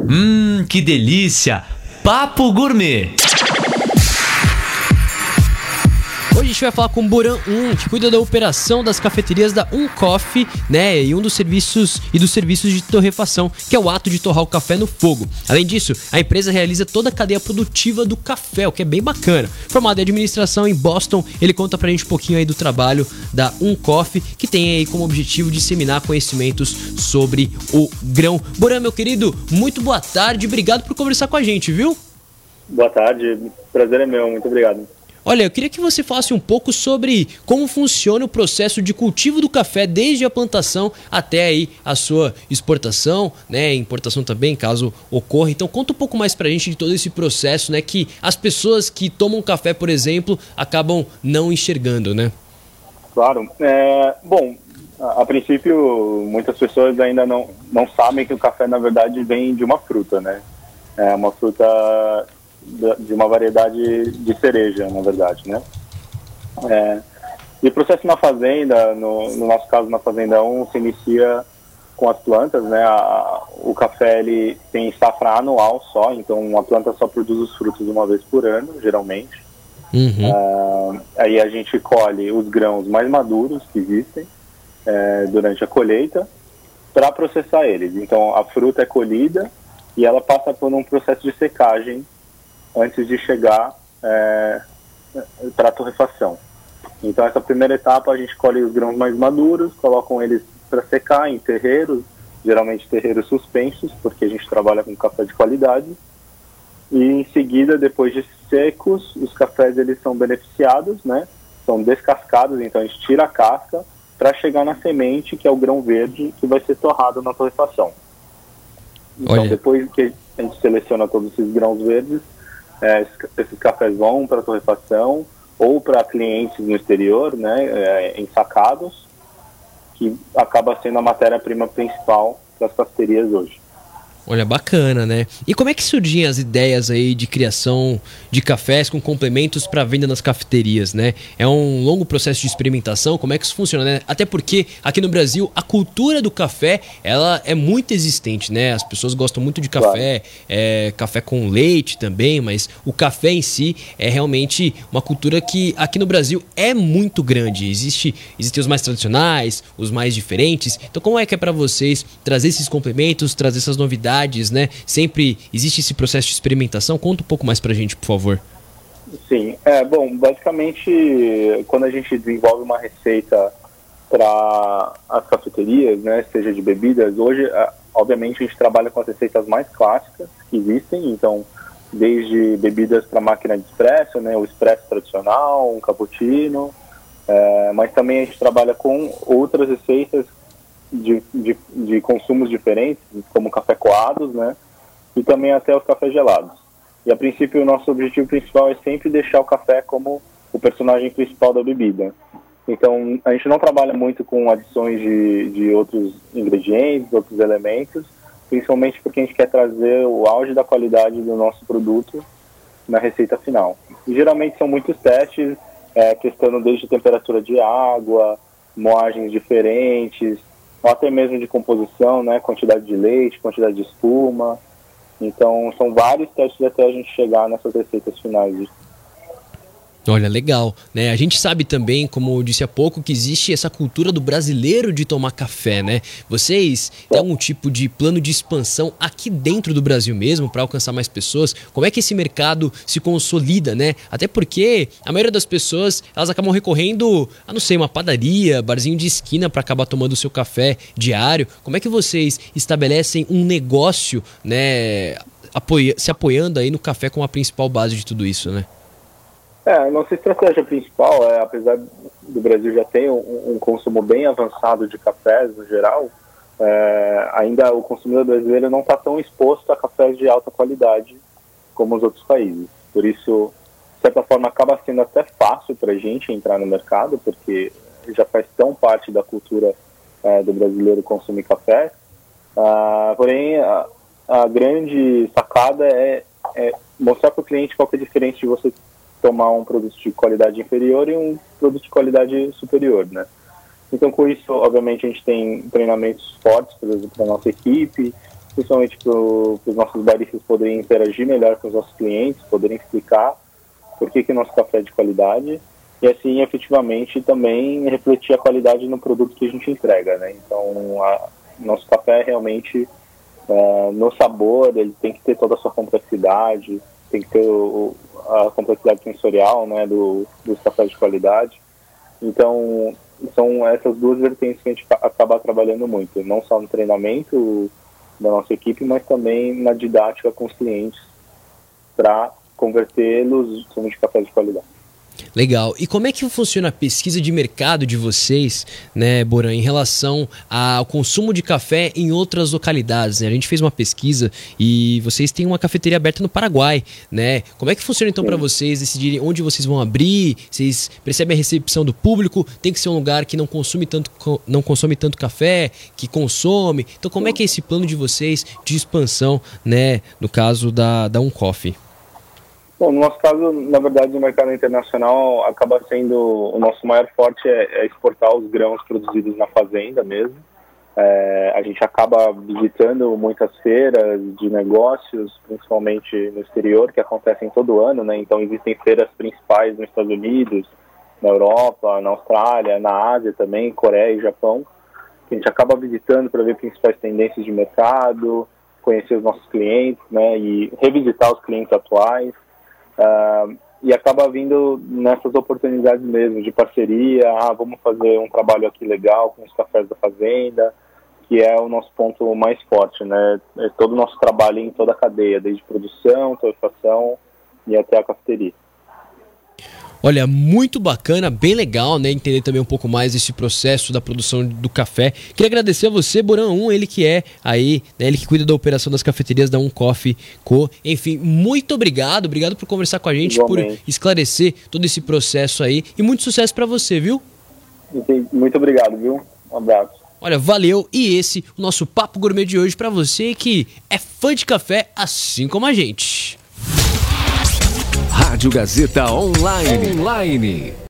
Que delícia! Papo Gourmet. Hoje a gente vai falar com o Boran, que cuida da operação das cafeterias da Coffee, né? E dos serviços de torrefação, que é o ato de torrar o café no fogo. Além disso, a empresa realiza toda a cadeia produtiva do café, o que é bem bacana. Formado em administração em Boston, ele conta pra gente um pouquinho aí do trabalho da Coffee, que tem aí como objetivo disseminar conhecimentos sobre o grão. Boran, meu querido, muito boa tarde, obrigado por conversar com a gente, viu? Boa tarde, prazer é meu, muito obrigado. Olha, eu queria que você falasse um pouco sobre como funciona o processo de cultivo do café desde a plantação até aí a sua exportação, né, importação também, caso ocorra. Então conta um pouco mais pra gente de todo esse processo, né, que as pessoas que tomam café, por exemplo, acabam não enxergando, né? Claro. Bom, a princípio, muitas pessoas ainda não sabem que o café, na verdade, vem de uma fruta, né? É uma fruta de uma variedade de cereja, na verdade, né? E o processo na fazenda, no nosso caso na Fazenda 1, se inicia com as plantas, né? O café, ele tem safra anual só, então a planta só produz os frutos uma vez por ano, geralmente. Aí a gente colhe os grãos mais maduros que existem durante a colheita para processar eles. Então a fruta é colhida e ela passa por um processo de secagem antes de chegar para a torrefação. Então essa primeira etapa a gente colhe os grãos mais maduros, colocam eles para secar em terreiros, geralmente terreiros suspensos, porque a gente trabalha com café de qualidade. E em seguida, depois de secos, os cafés eles são beneficiados, né? São descascados, então a gente tira a casca para chegar na semente, que é o grão verde, que vai ser torrado na torrefação. Então depois que a gente seleciona todos esses grãos verdes, esses cafés vão para a torrefação ou para clientes no exterior, né, ensacados, que acaba sendo a matéria-prima principal das cafeterias hoje. Olha, bacana, né? E como é que surgiam as ideias aí de criação de cafés com complementos para venda nas cafeterias, né? É um longo processo de experimentação, como é que isso funciona, né? Até porque aqui no Brasil a cultura do café, ela é muito existente, né? As pessoas gostam muito de café, claro. Café com leite também, mas o café em si é realmente uma cultura que aqui no Brasil é muito grande. Existem os mais tradicionais, os mais diferentes. Então como é que é para vocês trazer esses complementos, trazer essas novidades, né? Sempre existe esse processo de experimentação? Conta um pouco mais pra gente, por favor. Sim, bom, basicamente quando a gente desenvolve uma receita para as cafeterias, né, seja de bebidas, hoje obviamente a gente trabalha com as receitas mais clássicas que existem, então desde bebidas para máquina de espresso, né, o espresso tradicional, um cappuccino, mas também a gente trabalha com outras receitas de consumos diferentes, como café coados, né, e também até os cafés gelados. E a princípio o nosso objetivo principal é sempre deixar o café como o personagem principal da bebida. Então a gente não trabalha muito com adições de outros ingredientes, outros elementos, principalmente porque a gente quer trazer o auge da qualidade do nosso produto na receita final. E geralmente são muitos testes, testando desde temperatura de água, moagens diferentes, ou até mesmo de composição, né, quantidade de leite, quantidade de espuma. Então são vários testes até a gente chegar nessas receitas finais. Olha, legal, né? A gente sabe também, como eu disse há pouco, que existe essa cultura do brasileiro de tomar café, né? Vocês têm algum tipo de plano de expansão aqui dentro do Brasil mesmo para alcançar mais pessoas? Como é que esse mercado se consolida, né? Até porque a maioria das pessoas, elas acabam recorrendo a, não sei, uma padaria, barzinho de esquina para acabar tomando o seu café diário. Como é que vocês estabelecem um negócio, né, se apoiando aí no café como a principal base de tudo isso, né? A nossa estratégia principal apesar do Brasil já ter um consumo bem avançado de cafés no geral, ainda o consumidor brasileiro não está tão exposto a cafés de alta qualidade como os outros países. Por isso, de certa forma, acaba sendo até fácil para a gente entrar no mercado, porque já faz tão parte da cultura do brasileiro consumir café. Porém, a grande sacada é mostrar para o cliente qual que é a diferença de você tomar um produto de qualidade inferior e um produto de qualidade superior, né? Então, com isso, obviamente, a gente tem treinamentos fortes para a nossa equipe, principalmente para os nossos baristas poderem interagir melhor com os nossos clientes, poderem explicar por que o nosso café é de qualidade e assim efetivamente também refletir a qualidade no produto que a gente entrega, né? Então nosso café realmente no sabor ele tem que ter toda a sua complexidade, tem que ter a complexidade sensorial, né, dos cafés de qualidade. Então são essas duas vertentes que a gente acaba trabalhando muito, não só no treinamento da nossa equipe, mas também na didática com os clientes para convertê-los de cafés de qualidade. Legal. E como é que funciona a pesquisa de mercado de vocês, né, Boran, em relação ao consumo de café em outras localidades, né? A gente fez uma pesquisa e vocês têm uma cafeteria aberta no Paraguai, né? Como é que funciona então para vocês decidirem onde vocês vão abrir? Vocês percebem a recepção do público? Tem que ser um lugar que não consome tanto café, que consome. Então como é que é esse plano de vocês de expansão, né, no caso da Coffee? Bom, no nosso caso, na verdade, o mercado internacional acaba sendo o nosso maior forte é exportar os grãos produzidos na fazenda mesmo. A gente acaba visitando muitas feiras de negócios, principalmente no exterior, que acontecem todo ano, né? Então existem feiras principais nos Estados Unidos, na Europa, na Austrália, na Ásia também, Coreia e Japão. A gente acaba visitando para ver principais tendências de mercado, conhecer os nossos clientes, né? E revisitar os clientes atuais. E acaba vindo nessas oportunidades mesmo de parceria, vamos fazer um trabalho aqui legal com os cafés da fazenda, que é o nosso ponto mais forte, né? É todo o nosso trabalho em toda a cadeia, desde produção, torrefação e até a cafeteria. Olha, muito bacana, bem legal, né? Entender também um pouco mais esse processo da produção do café. Queria agradecer a você, Boran, ele que é aí, né, ele que cuida da operação das cafeterias da Coffee Co. Enfim, muito obrigado por conversar com a gente, igualmente, por esclarecer todo esse processo aí e muito sucesso para você, viu? Muito obrigado, viu? Um abraço. Olha, valeu, e esse o nosso Papo Gourmet de hoje para você que é fã de café assim como a gente. Rádio Gazeta Online.